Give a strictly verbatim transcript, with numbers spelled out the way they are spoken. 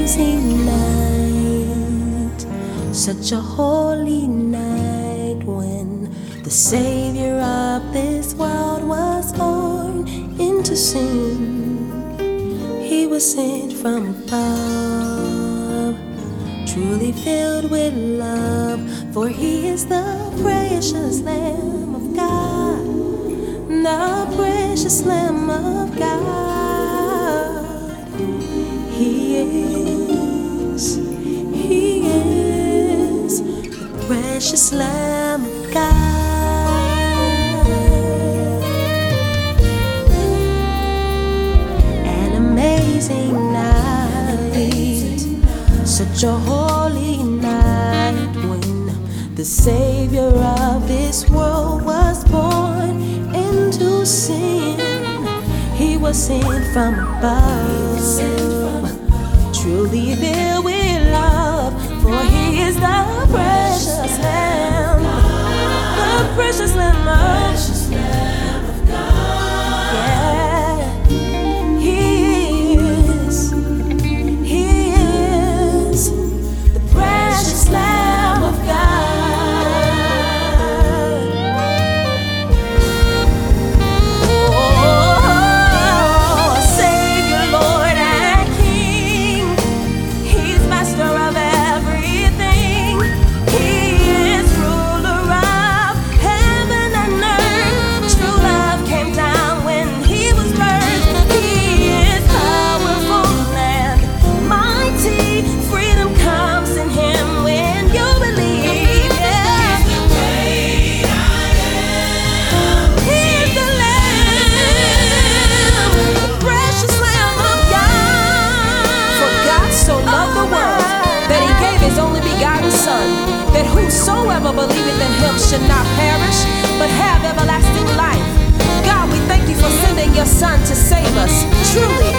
amazing night, such a holy night when the Savior of this world was born into sin. He was sent from above, truly filled with love, for He is the precious Lamb of God, the precious Lamb of God. He is, He is the precious Lamb of God. An amazing night, such a holy night when the Savior of this world was born into sin. He was sent from above, truly filled with love, for He is the precious Lamb, the precious Lamb of God. Yeah, He is, He is the precious Lamb of God. Oh, Savior, Lord, and King. He's master of everything. He is ruler of heaven and earth. True love came down when He was birthed. He is powerful and mighty. Freedom comes in Him when you believe. Yeah. He is the Lamb, the precious Lamb of God. For God so loved the world that He gave His only begotten Son, that whosoever believeth in Him should not perish, but have everlasting life. God, we thank You for sending Your Son to save us. Truly,